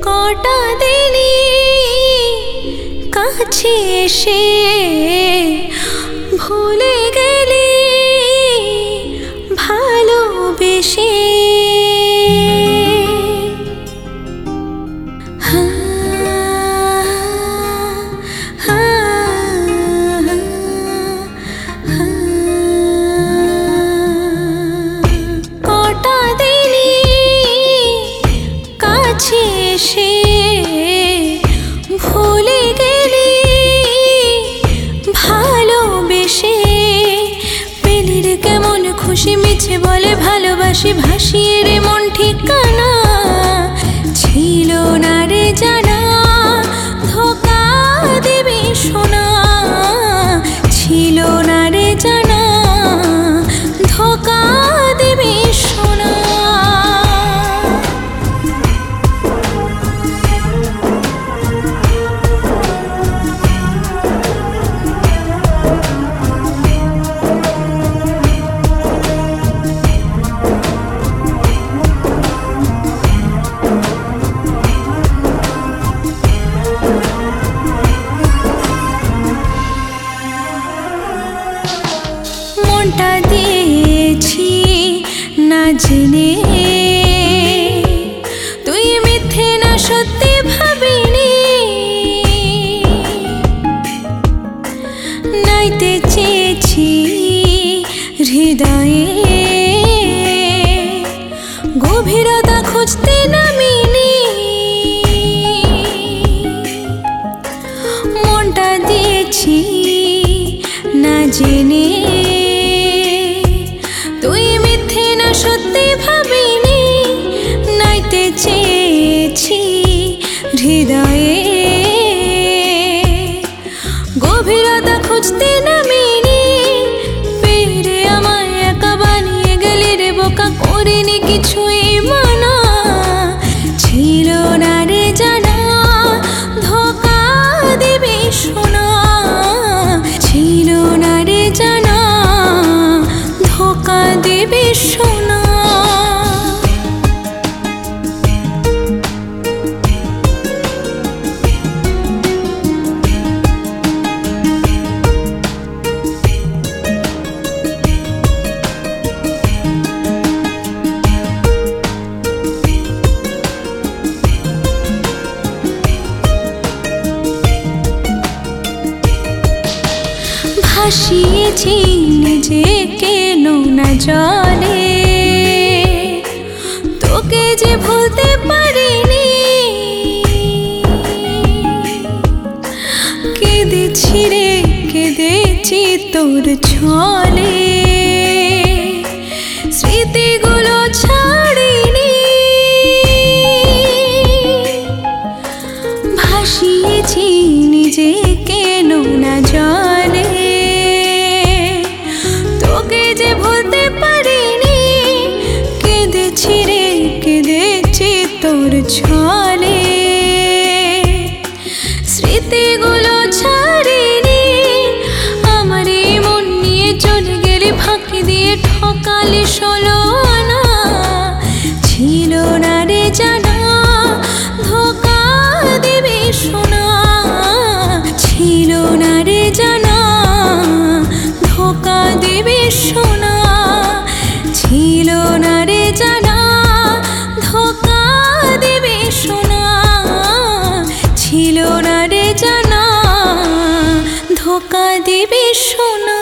কটা দিনই কাছে এসে ভুলে গেলি ভালোবেসে। কটা দিনই কাছে এসে ভুলে গেলি ভালোবেসে। পেলি রে কেমন খুশি মিছে বলে ভালোবাসি, ভাসিয়ে রে মন ঠিকানা ছিল না রে জানা। ধোঁকা দিবি সোনা ছিল না রে জানা, ধোঁকা দিবি সোনা। মনটা দিয়েছি না জেনে, তুই মিথ্যে না সত্যি ভাবিনি। নাইতে চেয়েছি হৃদয়ে গভীরতা খুঁজতে নামিনি। মনটা দিয়েছি না জেনে, তুই মিথ্যে না সত্যি ভাবিনি। নাইতে চেয়েছি হৃদয়ে গভীরতা খুঁজতে নামিনি। ফিরে আমায় একা বানিয়ে গেলি রে বোকা, করিনি কিছুই মানা ছিল না রে জানা। ধোঁকা দিবি সোনা ছিল না রে জানা, ধোঁকা দিবি সোনা। ভাসিয়েছি নিজেকে নোনা জলে, তোকে যে ভুলতে পারিনি। কেঁদেছি রে কেঁদেছি তোর ছলে, স্মৃতিগুলো ছাড়িনি। ভাসিয়েছি নিজেকে নোনা জলে, তোকে যে ভুলতে পারিনি। কেঁদেছি রে কেঁদেছি তোর ছলে, স্মৃতিগুলো ছাড়িনি। আমার এই মন নিয়ে চলে গেলি ফাঁকি দিয়ে, ঠকালি ষোলো আনা ছিল না রে জানা। ধোঁকা দিবি সোনা ছিল না রে জানা, ধোঁকা দিবি সোনা ছিল না রে জানা। ধোঁকা দিবি সোনা ছিল না রে জানা, ধোঁকা দিবি সোনা।